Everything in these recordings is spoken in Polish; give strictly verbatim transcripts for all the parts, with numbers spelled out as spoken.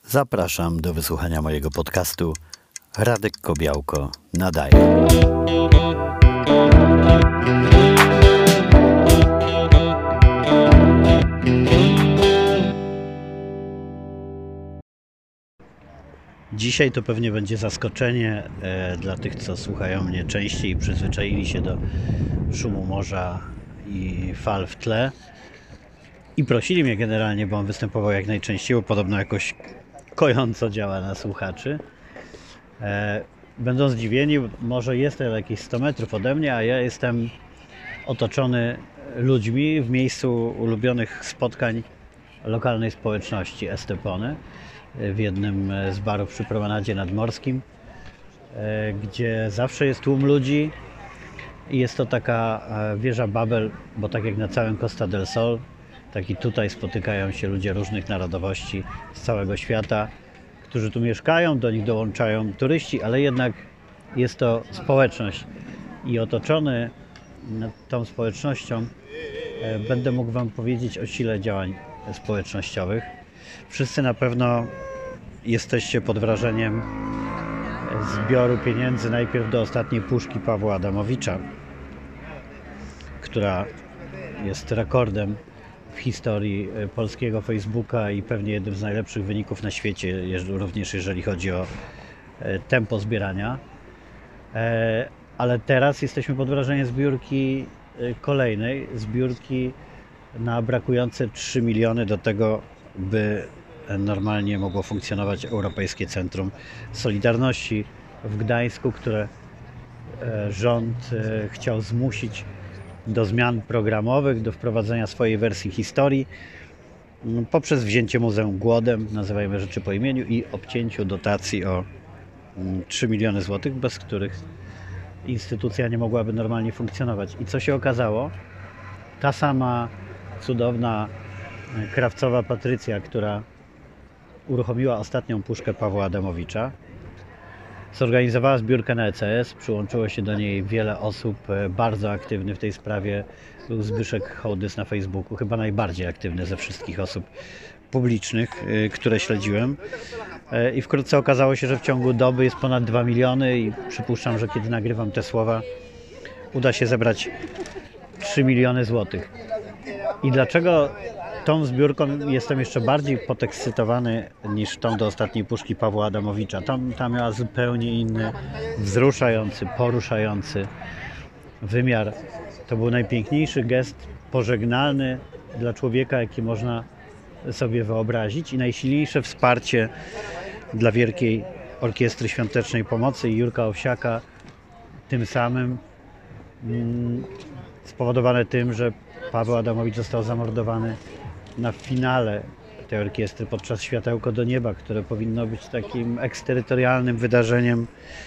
Zapraszam do wysłuchania mojego podcastu Radek Kobiałko nadaje. Dzisiaj to pewnie będzie zaskoczenie e, dla tych, co słuchają mnie częściej i przyzwyczaili się do szumu morza i fal w tle. I prosili mnie generalnie, bo on występował jak najczęściej, bo podobno jakoś kojąco działa na słuchaczy. E, będą zdziwieni, może jest to jakieś sto metrów ode mnie, a ja jestem otoczony ludźmi w miejscu ulubionych spotkań lokalnej społeczności Estepony, w jednym z barów przy promenadzie nadmorskim, e, gdzie zawsze jest tłum ludzi i jest to taka wieża Babel, bo tak jak na całym Costa del Sol, tak i tutaj spotykają się ludzie różnych narodowości z całego świata, którzy tu mieszkają, do nich dołączają turyści, ale jednak jest to społeczność i otoczony tą społecznością będę mógł Wam powiedzieć o sile działań społecznościowych. Wszyscy na pewno jesteście pod wrażeniem zbioru pieniędzy najpierw do ostatniej puszki Pawła Adamowicza, która jest rekordem w historii polskiego Facebooka i pewnie jednym z najlepszych wyników na świecie, również jeżeli chodzi o tempo zbierania. Ale teraz jesteśmy pod wrażeniem zbiórki kolejnej, zbiórki na brakujące trzy miliony do tego, by normalnie mogło funkcjonować Europejskie Centrum Solidarności w Gdańsku, które rząd chciał zmusić do zmian programowych, do wprowadzenia swojej wersji historii poprzez wzięcie muzeum głodem, nazywajmy rzeczy po imieniu, i obcięciu dotacji o trzy miliony złotych, bez których instytucja nie mogłaby normalnie funkcjonować. I co się okazało? Ta sama cudowna krawcowa Patrycja, która uruchomiła ostatnią puszkę Pawła Adamowicza, zorganizowała zbiórkę na E C S, przyłączyło się do niej wiele osób bardzo aktywnych w tej sprawie. Był Zbyszek Hołdys na Facebooku, chyba najbardziej aktywny ze wszystkich osób publicznych, które śledziłem. I wkrótce okazało się, że w ciągu doby jest ponad dwa miliony i przypuszczam, że kiedy nagrywam te słowa, uda się zebrać trzy miliony złotych. I dlaczego tą zbiórką jestem jeszcze bardziej podekscytowany niż tą do ostatniej puszki Pawła Adamowicza? Tam, tam miała zupełnie inny, wzruszający, poruszający wymiar. To był najpiękniejszy gest pożegnalny dla człowieka, jaki można sobie wyobrazić, i najsilniejsze wsparcie dla Wielkiej Orkiestry Świątecznej Pomocy i Jurka Owsiaka, tym samym mm, spowodowane tym, że Paweł Adamowicz został zamordowany na finale tej orkiestry podczas Światełko do Nieba, które powinno być takim eksterytorialnym wydarzeniem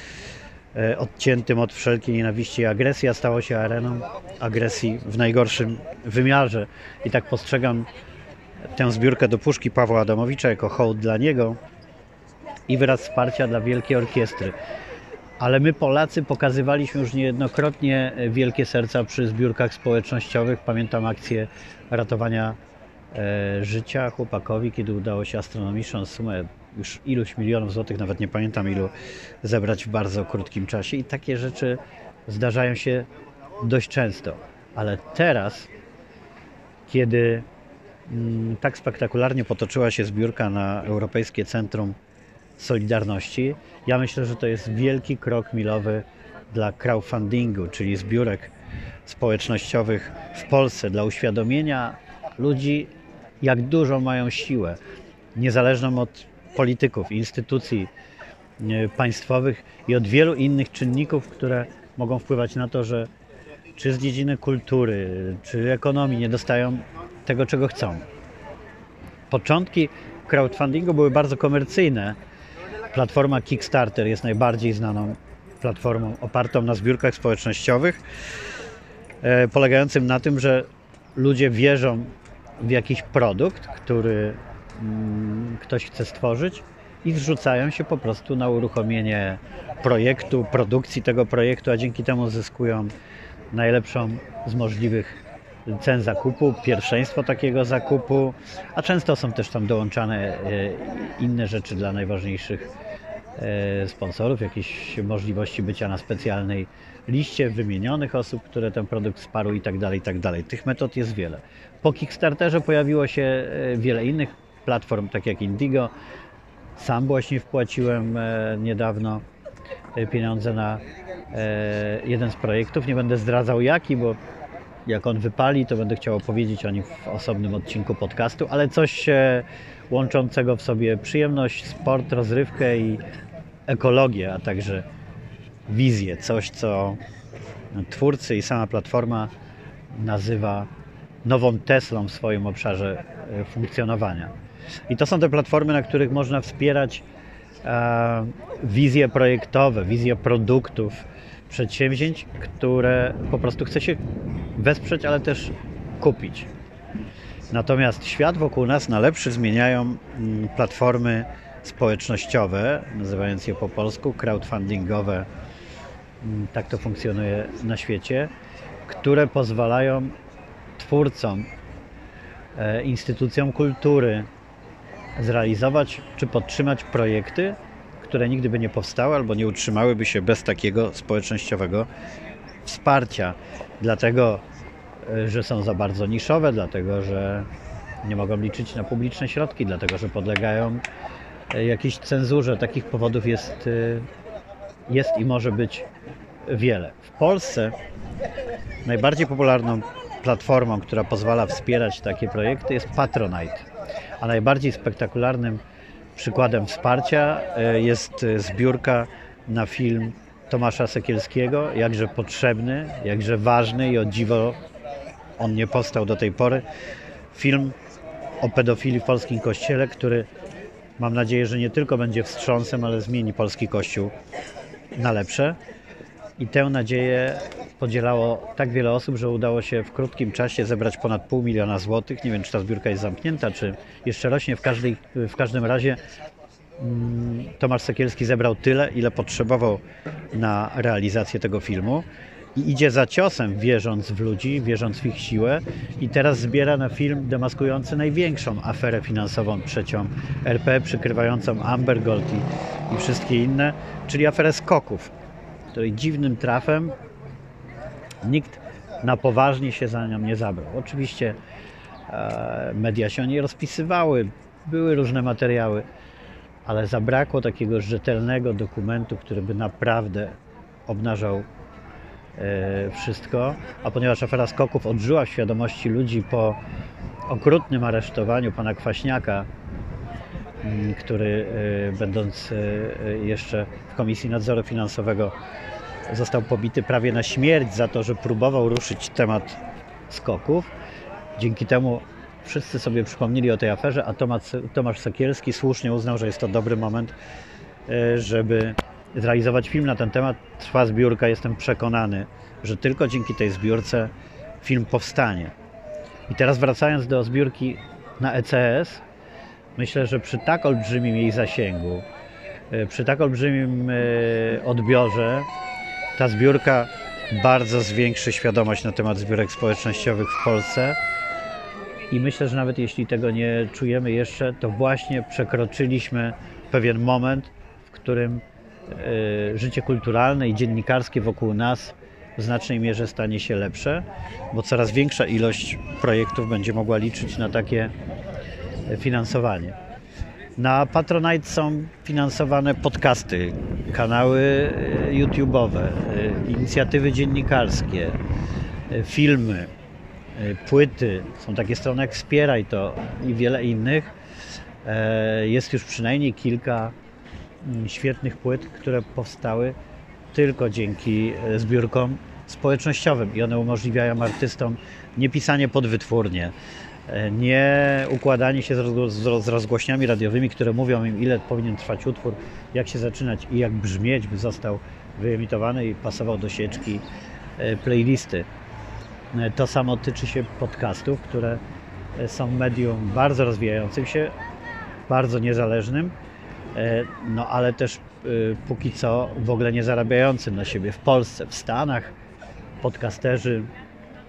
e, odciętym od wszelkiej nienawiści i agresji, a stało się areną agresji w najgorszym wymiarze. I tak postrzegam tę zbiórkę do puszki Pawła Adamowicza jako hołd dla niego i wyraz wsparcia dla Wielkiej Orkiestry. Ale my, Polacy, pokazywaliśmy już niejednokrotnie wielkie serca przy zbiórkach społecznościowych. Pamiętam akcję ratowania e, życia chłopakowi, kiedy udało się astronomiczną sumę już iluś milionów złotych, nawet nie pamiętam ilu, zebrać w bardzo krótkim czasie. I takie rzeczy zdarzają się dość często. Ale teraz, kiedy mm, tak spektakularnie potoczyła się zbiórka na Europejskie Centrum Solidarności, ja myślę, że to jest wielki krok milowy dla crowdfundingu, czyli zbiórek społecznościowych w Polsce, dla uświadomienia ludzi, jak dużą mają siłę, niezależną od polityków, instytucji państwowych i od wielu innych czynników, które mogą wpływać na to, że czy z dziedziny kultury, czy ekonomii nie dostają tego, czego chcą. Początki crowdfundingu były bardzo komercyjne. Platforma Kickstarter jest najbardziej znaną platformą opartą na zbiórkach społecznościowych, e, polegającym na tym, że ludzie wierzą w jakiś produkt, który mm, ktoś chce stworzyć, i zrzucają się po prostu na uruchomienie projektu, produkcji tego projektu, a dzięki temu zyskują najlepszą z możliwych cen zakupu, pierwszeństwo takiego zakupu, a często są też tam dołączane inne rzeczy dla najważniejszych sponsorów, jakieś możliwości bycia na specjalnej liście wymienionych osób, które ten produkt wsparły i tak dalej, i tak dalej. Tych metod jest wiele. Po Kickstarterze pojawiło się wiele innych platform, tak jak Indigo. Sam właśnie wpłaciłem niedawno pieniądze na jeden z projektów. Nie będę zdradzał jaki, bo jak on wypali, to będę chciał opowiedzieć o nim w osobnym odcinku podcastu, ale coś łączącego w sobie przyjemność, sport, rozrywkę i ekologię, a także wizję. Coś, co twórcy i sama platforma nazywa nową Teslą w swoim obszarze funkcjonowania. I to są te platformy, na których można wspierać e, wizje projektowe, wizje produktów, przedsięwzięć, które po prostu chce się wesprzeć, ale też kupić. Natomiast świat wokół nas na lepszy zmieniają platformy społecznościowe, nazywając je po polsku crowdfundingowe, tak to funkcjonuje na świecie, które pozwalają twórcom, instytucjom kultury zrealizować czy podtrzymać projekty, które nigdy by nie powstały albo nie utrzymałyby się bez takiego społecznościowego wsparcia. Dlatego, że są za bardzo niszowe, dlatego, że nie mogą liczyć na publiczne środki, dlatego, że podlegają jakiejś cenzurze. Takich powodów jest, jest i może być wiele. W Polsce najbardziej popularną platformą, która pozwala wspierać takie projekty, jest Patronite. A najbardziej spektakularnym przykładem wsparcia jest zbiórka na film Tomasza Sekielskiego, jakże potrzebny, jakże ważny i o dziwo on nie powstał do tej pory. Film o pedofilii w polskim kościele, który mam nadzieję, że nie tylko będzie wstrząsem, ale zmieni polski kościół na lepsze. I tę nadzieję podzielało tak wiele osób, że udało się w krótkim czasie zebrać ponad pół miliona złotych. Nie wiem, czy ta zbiórka jest zamknięta, czy jeszcze rośnie. W, każdej, w każdym razie mm, Tomasz Sekielski zebrał tyle, ile potrzebował na realizację tego filmu. I idzie za ciosem, wierząc w ludzi, wierząc w ich siłę, i teraz zbiera na film demaskujący największą aferę finansową trzecią R P, przykrywającą Amber Gold i, i wszystkie inne, czyli aferę skoków, której dziwnym trafem nikt na poważnie się za nią nie zabrał. Oczywiście e, media się o niej rozpisywały, były różne materiały, ale zabrakło takiego rzetelnego dokumentu, który by naprawdę obnażał wszystko, a ponieważ afera skoków odżyła w świadomości ludzi po okrutnym aresztowaniu pana Kwaśniaka, który będąc jeszcze w Komisji Nadzoru Finansowego został pobity prawie na śmierć za to, że próbował ruszyć temat skoków. Dzięki temu wszyscy sobie przypomnieli o tej aferze, a Tomasz, Tomasz Sekielski słusznie uznał, że jest to dobry moment, żeby zrealizować film na ten temat. Trwa zbiórka, jestem przekonany, że tylko dzięki tej zbiórce film powstanie. I teraz wracając do zbiórki na E C S, myślę, że przy tak olbrzymim jej zasięgu, przy tak olbrzymim odbiorze, ta zbiórka bardzo zwiększy świadomość na temat zbiórek społecznościowych w Polsce. I myślę, że nawet jeśli tego nie czujemy jeszcze, to właśnie przekroczyliśmy pewien moment, w którym życie kulturalne i dziennikarskie wokół nas w znacznej mierze stanie się lepsze, bo coraz większa ilość projektów będzie mogła liczyć na takie finansowanie. Na Patronite są finansowane podcasty, kanały YouTube'owe, inicjatywy dziennikarskie, filmy, płyty. Są takie strony jak Wspieraj to i wiele innych. Jest już przynajmniej kilka świetnych płyt, które powstały tylko dzięki zbiórkom społecznościowym i one umożliwiają artystom nie pisanie pod wytwórnię, nie układanie się z rozgłośniami radiowymi, które mówią im, ile powinien trwać utwór, jak się zaczynać i jak brzmieć, by został wyemitowany i pasował do sieczki playlisty. To samo tyczy się podcastów, które są medium bardzo rozwijającym się, bardzo niezależnym, no ale też póki co w ogóle nie zarabiającym na siebie. W Polsce, w Stanach podcasterzy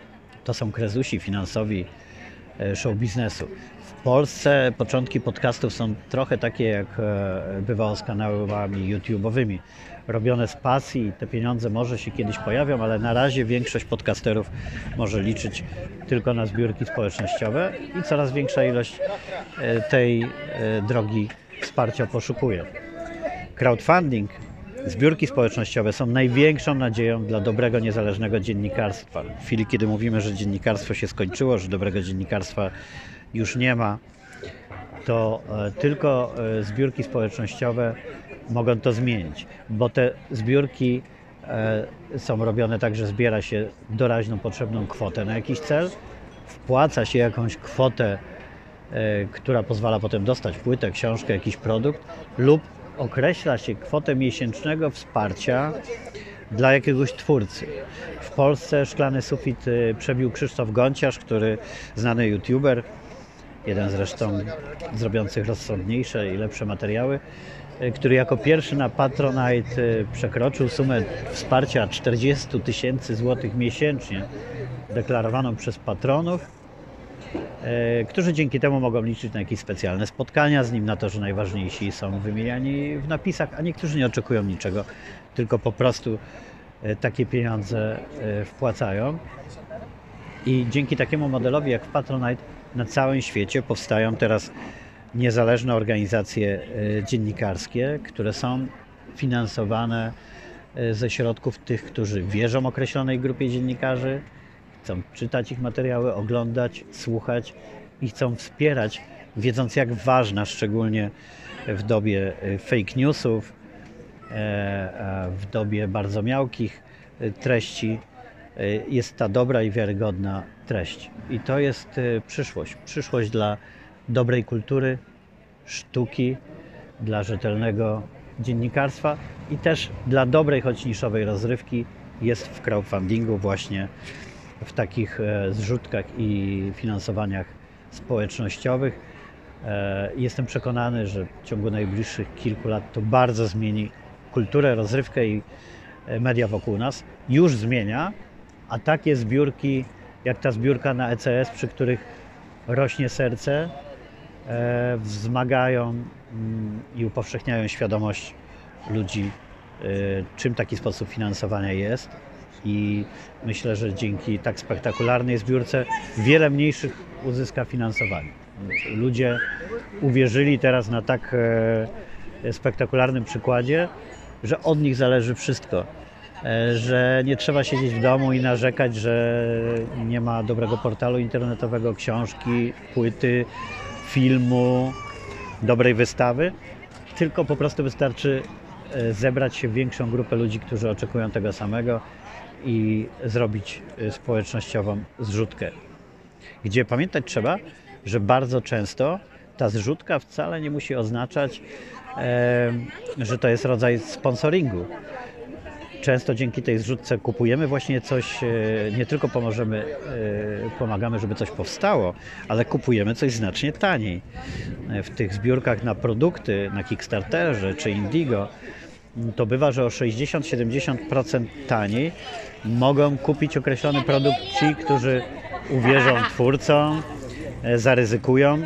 To są krezusi finansowi show biznesu. W Polsce początki podcastów są trochę takie, jak bywało z kanałami YouTube'owymi. Robione z pasji i te pieniądze może się kiedyś pojawią, ale na razie większość podcasterów może liczyć tylko na zbiórki społecznościowe i coraz większa ilość tej drogi wsparcia poszukuje. Crowdfunding, zbiórki społecznościowe są największą nadzieją dla dobrego, niezależnego dziennikarstwa. W chwili, kiedy mówimy, że dziennikarstwo się skończyło, że dobrego dziennikarstwa już nie ma, to tylko zbiórki społecznościowe mogą to zmienić, bo te zbiórki są robione tak, że zbiera się doraźną, potrzebną kwotę na jakiś cel, wpłaca się jakąś kwotę, która pozwala potem dostać płytę, książkę, jakiś produkt, lub określa się kwotę miesięcznego wsparcia dla jakiegoś twórcy. W Polsce szklany sufit przebił Krzysztof Gonciarz, który znany youtuber, jeden zresztą z robiących rozsądniejsze i lepsze materiały, który jako pierwszy na Patronite przekroczył sumę wsparcia czterdzieści tysięcy złotych miesięcznie deklarowaną przez patronów, którzy dzięki temu mogą liczyć na jakieś specjalne spotkania z nim, na to, że najważniejsi są wymieniani w napisach, a niektórzy nie oczekują niczego, tylko po prostu takie pieniądze wpłacają. I dzięki takiemu modelowi jak w Patronite na całym świecie powstają teraz niezależne organizacje dziennikarskie, które są finansowane ze środków tych, którzy wierzą określonej grupie dziennikarzy, chcą czytać ich materiały, oglądać, słuchać i chcą wspierać, wiedząc jak ważna, szczególnie w dobie fake newsów, w dobie bardzo miałkich treści, jest ta dobra i wiarygodna treść. I to jest przyszłość. Przyszłość dla dobrej kultury, sztuki, dla rzetelnego dziennikarstwa i też dla dobrej, choć niszowej rozrywki jest w crowdfundingu, właśnie w takich zrzutkach i finansowaniach społecznościowych. Jestem przekonany, że w ciągu najbliższych kilku lat to bardzo zmieni kulturę, rozrywkę i media wokół nas. Już zmienia, a takie zbiórki, jak ta zbiórka na E C S, przy których rośnie serce, wzmagają i upowszechniają świadomość ludzi, czym taki sposób finansowania jest. I myślę, że dzięki tak spektakularnej zbiórce wiele mniejszych uzyska finansowanie. Ludzie uwierzyli teraz na tak spektakularnym przykładzie, że od nich zależy wszystko. Że nie trzeba siedzieć w domu i narzekać, że nie ma dobrego portalu internetowego, książki, płyty, filmu, dobrej wystawy, tylko po prostu wystarczy zebrać się w większą grupę ludzi, którzy oczekują tego samego i zrobić społecznościową zrzutkę. Gdzie pamiętać trzeba, że bardzo często ta zrzutka wcale nie musi oznaczać, e, że to jest rodzaj sponsoringu. Często dzięki tej zrzutce kupujemy właśnie coś, nie tylko pomożemy, pomagamy, żeby coś powstało, ale kupujemy coś znacznie taniej. W tych zbiórkach na produkty, na Kickstarterze czy Indigo, to bywa, że o sześćdziesiąt do siedemdziesięciu procent taniej mogą kupić określony produkt ci, którzy uwierzą twórcom, zaryzykują,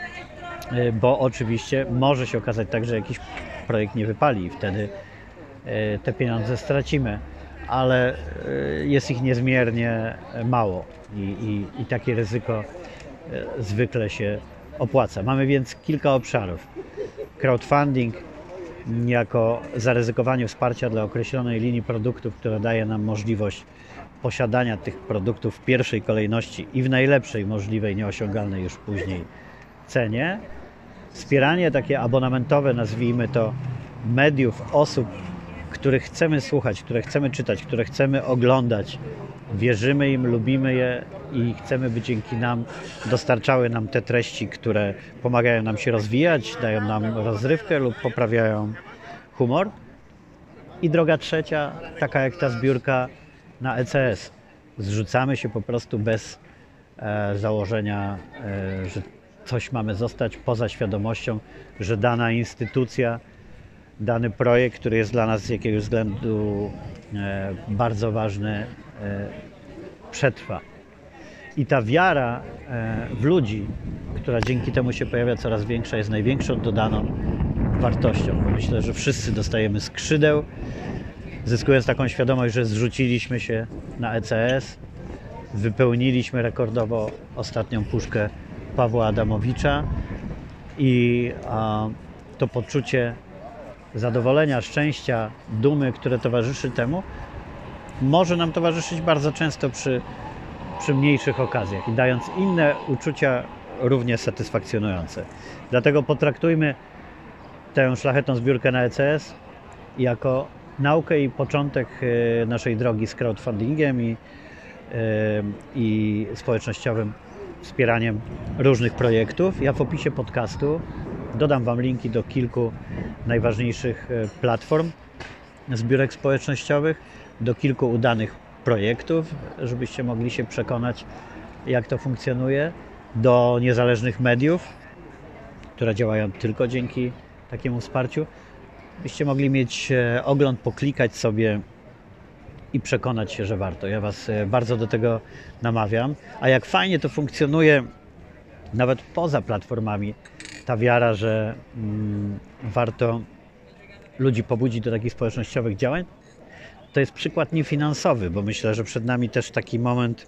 bo oczywiście może się okazać tak, że jakiś projekt nie wypali i wtedy te pieniądze stracimy, ale jest ich niezmiernie mało i, i, i takie ryzyko zwykle się opłaca. Mamy więc kilka obszarów. Crowdfunding jako zaryzykowanie wsparcia dla określonej linii produktów, która daje nam możliwość posiadania tych produktów w pierwszej kolejności i w najlepszej możliwej, nieosiągalnej już później cenie. Wspieranie takie abonamentowe, nazwijmy to, mediów, osób, których chcemy słuchać, które chcemy czytać, które chcemy oglądać. Wierzymy im, lubimy je i chcemy, by dzięki nam dostarczały nam te treści, które pomagają nam się rozwijać, dają nam rozrywkę lub poprawiają humor. I droga trzecia, taka jak ta zbiórka na E C S. Zrzucamy się po prostu bez e, założenia, e, że coś mamy zostać, poza świadomością, że dana instytucja, dany projekt, który jest dla nas z jakiegoś względu e, bardzo ważny, e, przetrwa. I ta wiara w ludzi, która dzięki temu się pojawia coraz większa, jest największą dodaną wartością. Bo myślę, że wszyscy dostajemy skrzydeł, zyskując taką świadomość, że zrzuciliśmy się na E C S, wypełniliśmy rekordowo ostatnią puszkę Pawła Adamowicza i a, to poczucie zadowolenia, szczęścia, dumy, które towarzyszy temu, może nam towarzyszyć bardzo często przy, przy mniejszych okazjach i dając inne uczucia równie satysfakcjonujące. Dlatego potraktujmy tę szlachetną zbiórkę na E C S jako naukę i początek naszej drogi z crowdfundingiem i, i społecznościowym wspieraniem różnych projektów. Ja w opisie podcastu dodam Wam linki do kilku najważniejszych platform zbiórek społecznościowych, do kilku udanych projektów, żebyście mogli się przekonać, jak to funkcjonuje, do niezależnych mediów, które działają tylko dzięki takiemu wsparciu, byście mogli mieć ogląd, poklikać sobie i przekonać się, że warto. Ja Was bardzo do tego namawiam. A jak fajnie to funkcjonuje nawet poza platformami, ta wiara, że mm, warto ludzi pobudzić do takich społecznościowych działań, to jest przykład niefinansowy, bo myślę, że przed nami też taki moment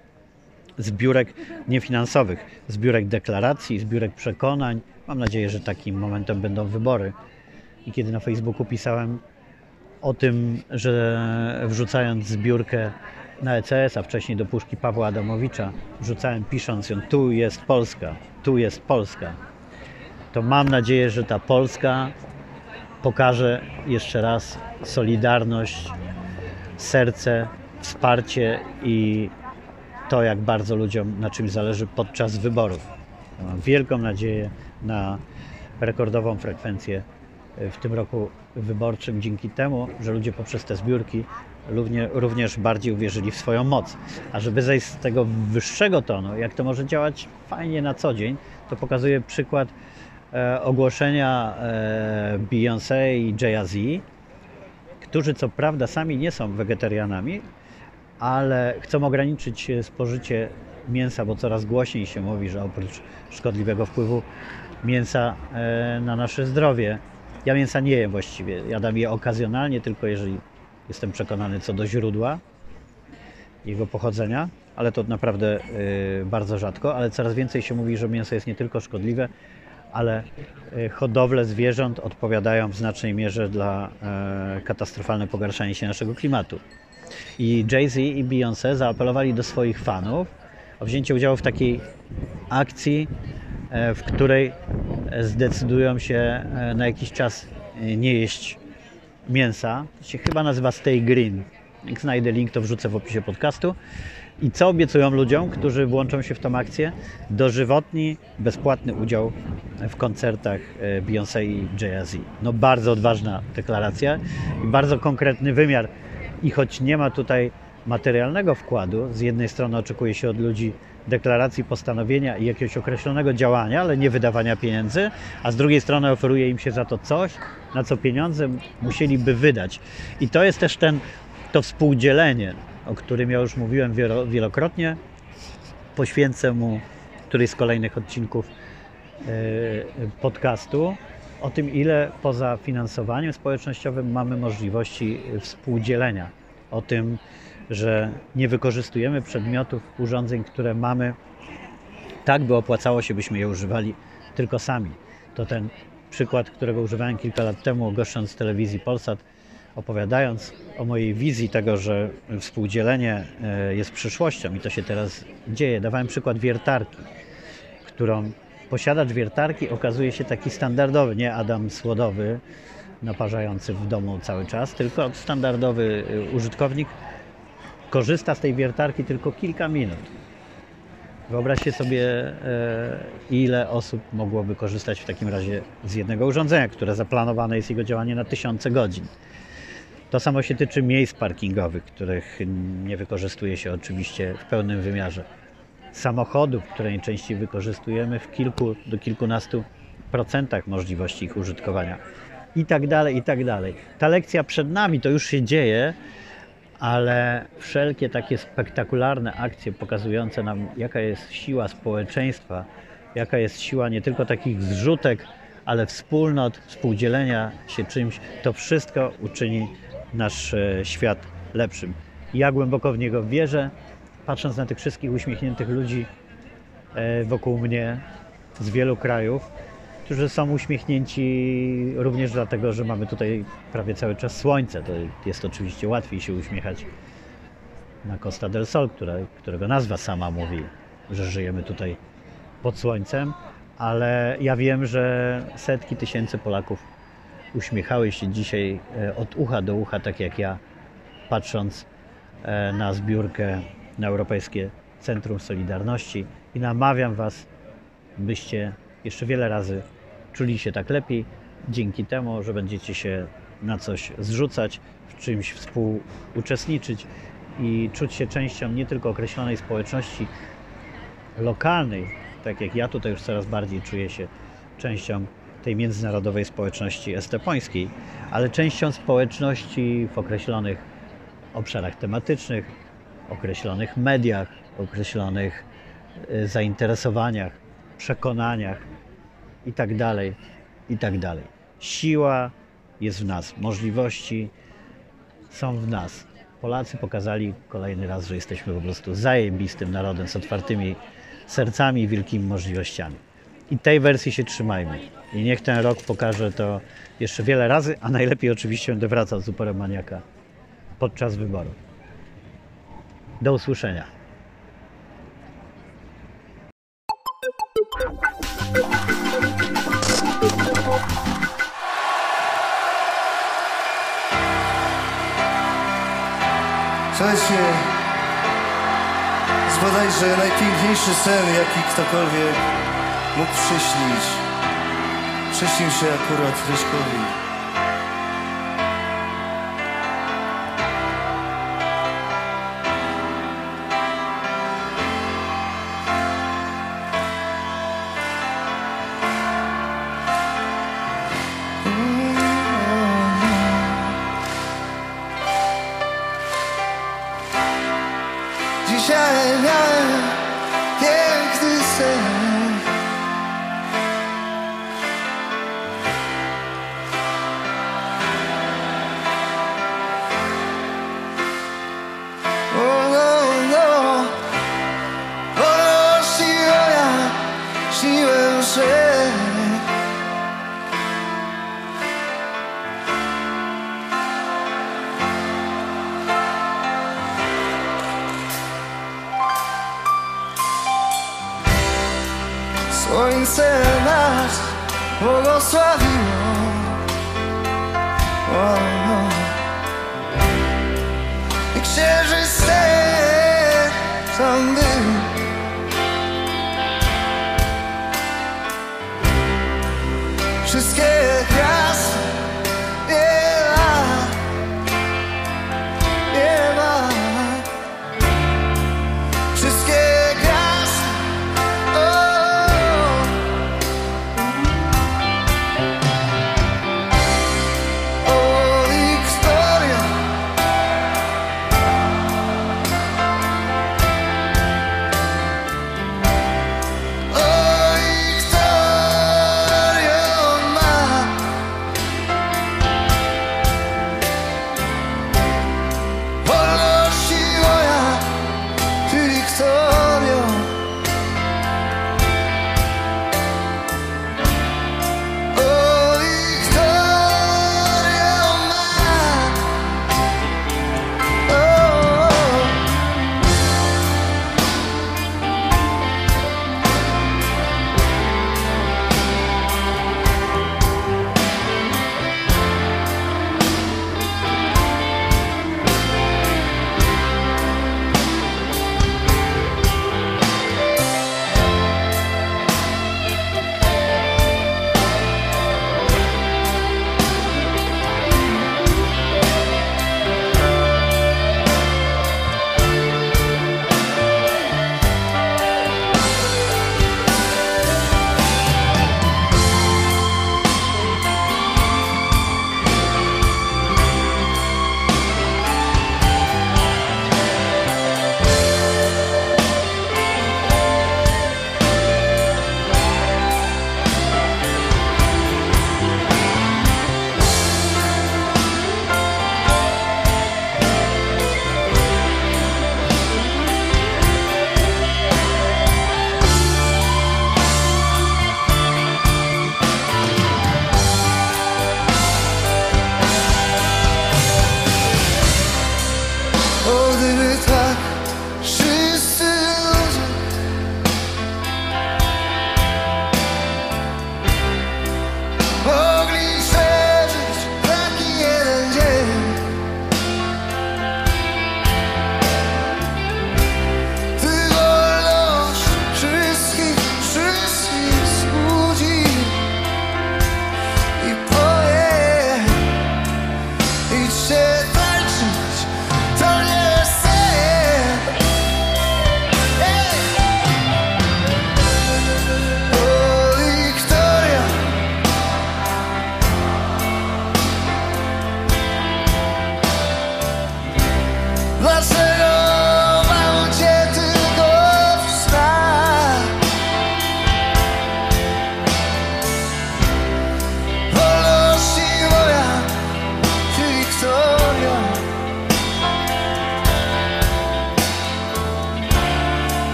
zbiórek niefinansowych, zbiórek deklaracji, zbiórek przekonań. Mam nadzieję, że takim momentem będą wybory. I kiedy na Facebooku pisałem o tym, że wrzucając zbiórkę na E C S, a wcześniej do puszki Pawła Adamowicza, wrzucałem pisząc ją: tu jest Polska, tu jest Polska, to mam nadzieję, że ta Polska pokaże jeszcze raz solidarność, serce, wsparcie i to, jak bardzo ludziom na czymś zależy podczas wyborów. Mam wielką nadzieję na rekordową frekwencję w tym roku wyborczym dzięki temu, że ludzie poprzez te zbiórki równie, również bardziej uwierzyli w swoją moc. A żeby zejść z tego wyższego tonu, jak to może działać fajnie na co dzień, to pokazuje przykład e, ogłoszenia e, Beyoncé i Jay-Z, którzy co prawda sami nie są wegetarianami, ale chcą ograniczyć spożycie mięsa, bo coraz głośniej się mówi, że oprócz szkodliwego wpływu mięsa e, na nasze zdrowie, ja mięsa nie jem właściwie, jadam je okazjonalnie, tylko jeżeli jestem przekonany co do źródła jego pochodzenia, ale to naprawdę y, bardzo rzadko, ale coraz więcej się mówi, że mięso jest nie tylko szkodliwe, ale y, hodowle zwierząt odpowiadają w znacznej mierze dla y, katastrofalne pogarszanie się naszego klimatu. I Jay-Z i Beyoncé zaapelowali do swoich fanów o wzięcie udziału w takiej akcji, y, w której zdecydują się y, na jakiś czas y, nie jeść mięsa. To się chyba nazywa Stay Green. Jak znajdę link, to wrzucę w opisie podcastu. I co obiecują ludziom, którzy włączą się w tą akcję? Dożywotni, bezpłatny udział w koncertach Beyoncé i Jay-Z. No bardzo odważna deklaracja i bardzo konkretny wymiar. I choć nie ma tutaj materialnego wkładu, z jednej strony oczekuje się od ludzi deklaracji, postanowienia i jakiegoś określonego działania, ale nie wydawania pieniędzy, a z drugiej strony oferuje im się za to coś, na co pieniądze musieliby wydać. I to jest też ten, to współdzielenie, o którym ja już mówiłem wielokrotnie. Poświęcę mu któryś z kolejnych odcinków podcastu o tym, ile poza finansowaniem społecznościowym mamy możliwości współdzielenia. O tym, że nie wykorzystujemy przedmiotów, urządzeń, które mamy, tak by opłacało się, byśmy je używali tylko sami. To ten przykład, którego używałem kilka lat temu, goszcząc z telewizji Polsat, opowiadając o mojej wizji tego, że współdzielenie jest przyszłością i to się teraz dzieje. Dawałem przykład wiertarki, którą posiadacz wiertarki okazuje się taki standardowy, nie Adam Słodowy, naparzający w domu cały czas, tylko standardowy użytkownik korzysta z tej wiertarki tylko kilka minut. Wyobraźcie sobie, ile osób mogłoby korzystać w takim razie z jednego urządzenia, które zaplanowane jest jego działanie na tysiące godzin. To samo się tyczy miejsc parkingowych, których nie wykorzystuje się oczywiście w pełnym wymiarze. Samochodów, które najczęściej wykorzystujemy w kilku do kilkunastu procentach możliwości ich użytkowania. I tak dalej, i tak dalej. Ta lekcja przed nami, to już się dzieje, ale wszelkie takie spektakularne akcje pokazujące nam, jaka jest siła społeczeństwa, jaka jest siła nie tylko takich zrzutek, ale wspólnot, współdzielenia się czymś, to wszystko uczyni nasz świat lepszym. Ja głęboko w niego wierzę, patrząc na tych wszystkich uśmiechniętych ludzi wokół mnie z wielu krajów, którzy są uśmiechnięci również dlatego, że mamy tutaj prawie cały czas słońce. To jest oczywiście łatwiej się uśmiechać na Costa del Sol, które, którego nazwa sama mówi, że żyjemy tutaj pod słońcem, ale ja wiem, że setki tysięcy Polaków uśmiechały się dzisiaj od ucha do ucha, tak jak ja, patrząc na zbiórkę na Europejskie Centrum Solidarności, i namawiam Was, byście jeszcze wiele razy czuli się tak lepiej dzięki temu, że będziecie się na coś zrzucać, w czymś współuczestniczyć i czuć się częścią nie tylko określonej społeczności lokalnej, tak jak ja tutaj już coraz bardziej czuję się częścią tej międzynarodowej społeczności estepońskiej, ale częścią społeczności w określonych obszarach tematycznych, określonych mediach, określonych zainteresowaniach, przekonaniach i tak dalej, i tak dalej. Siła jest w nas, możliwości są w nas. Polacy pokazali kolejny raz, że jesteśmy po prostu zajebistym narodem z otwartymi sercami i wielkimi możliwościami. I tej wersji się trzymajmy. I niech ten rok pokaże to jeszcze wiele razy, a najlepiej oczywiście będę wracał z uporem maniaka podczas wyborów. Do usłyszenia. Słuchajcie, jest bodajże najpiękniejszy sen, jaki ktokolwiek mógł przyśnić. Przyśnił się akurat Ryśkowi. Dzisiaj miałem piękny sen. O no, no, o no, śniłem ja, śniłem, że słońce nas błogosławiło. O, o. I księżyc ten tam był. Wszystkie gwiazdy nie ma, nie ma. Wszystkie gwiazdy, o, o, Wiktoria. O, Wiktoria ma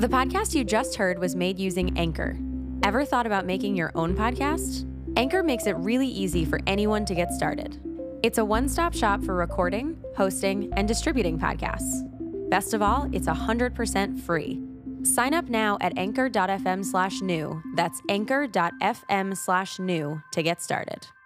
podcast you just heard was made using Anchor. Ever thought about making your own podcast? Anchor makes it really easy for anyone to get started. It's a one-stop shop for recording, hosting, and distributing podcasts. Best of all, it's one hundred percent free. Sign up now at anchor.fm slash new. That's anchor.fm slash new to get started.